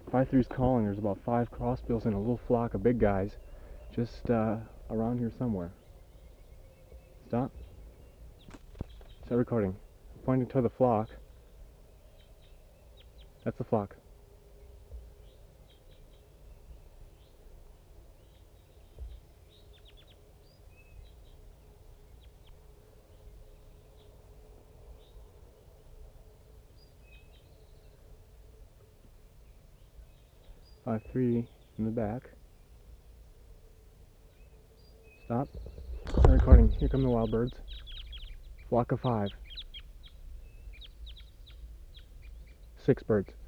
5-3's calling. There's about 5 crossbills and a little flock of big guys just around here somewhere. Stop. Start recording. Pointing to the flock. That's the flock. Five three in the back. Stop. Start recording. Here come the wild birds. Flock of 5. 6 birds.